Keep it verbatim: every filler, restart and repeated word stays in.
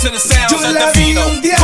to the sounds Yo of la vi Davino. un día